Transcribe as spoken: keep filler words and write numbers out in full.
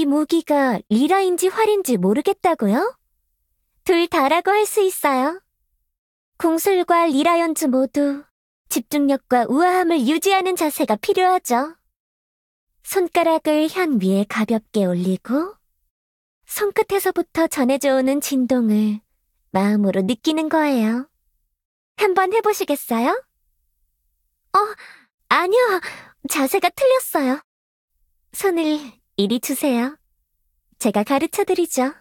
이 무기가 리라인지 활인지 모르겠다고요? 둘 다라고 할 수 있어요. 궁술과 리라 연주 모두 집중력과 우아함을 유지하는 자세가 필요하죠. 손가락을 현 위에 가볍게 올리고 손끝에서부터 전해져 오는 진동을 마음으로 느끼는 거예요. 한번 해보시겠어요? 어, 아니요. 자세가 틀렸어요. 손을 이리 주세요. 제가 가르쳐드리죠.